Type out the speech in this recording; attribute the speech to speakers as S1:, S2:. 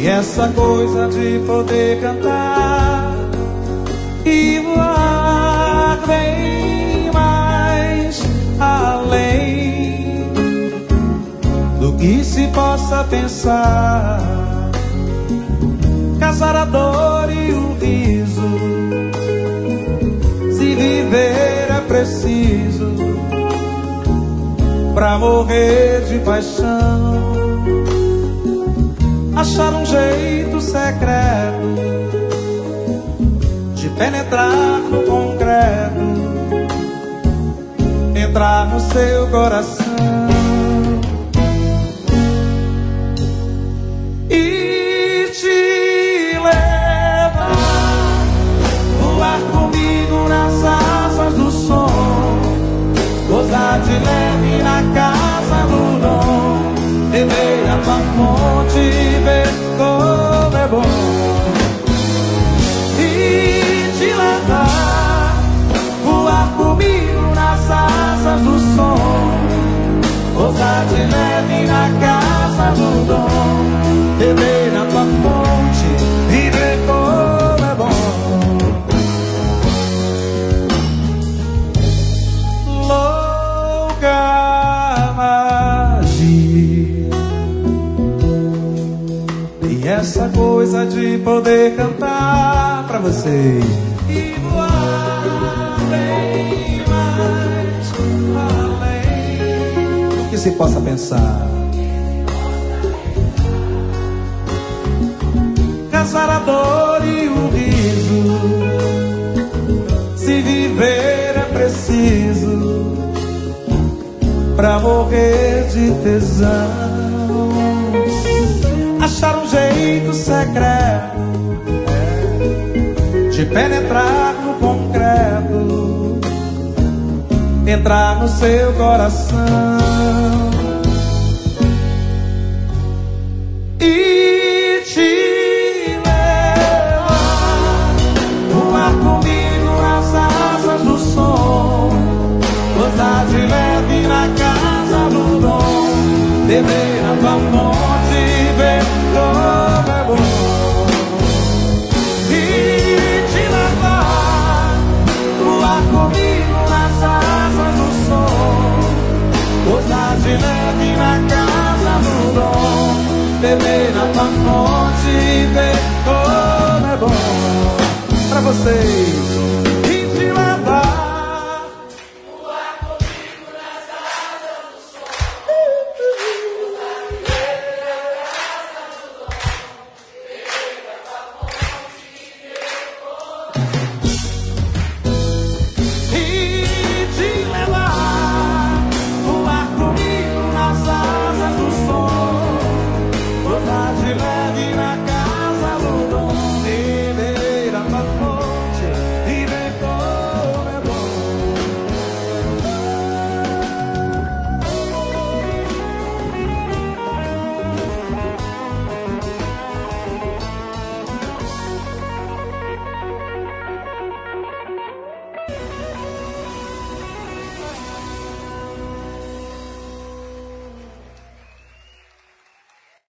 S1: essa coisa de poder cantar e voar bem mais além do que se possa pensar. Casar a dor e o riso, se viver é preciso pra morrer de paixão. Achar um jeito secreto de penetrar no concreto, entrar no seu coração e te levar, voar comigo nas asas do som, gozar de leve na casa do dom, beber a tua fonte e ver como é bom. E te levar, voar comigo nas asas do som, gozar de leve na casa do dom, beber a tua fonte e ver como é bom. Louca magia, e essa coisa de poder cantar pra você e voar bem mais além do que se possa pensar. Casar a dor e o riso, se viver é preciso pra morrer de tesão. Achar um jeito secreto de penetrar no concreto, entrar no seu coração e te levar, voar comigo nas asas do som, gozar de leve na casa do dom, beber a tua fonte e ver como é bom. E te levar, voar comigo nas asas do som, gozar de leve na casa do dom, beber a tua fonte e ver como é bom. Pra vocês.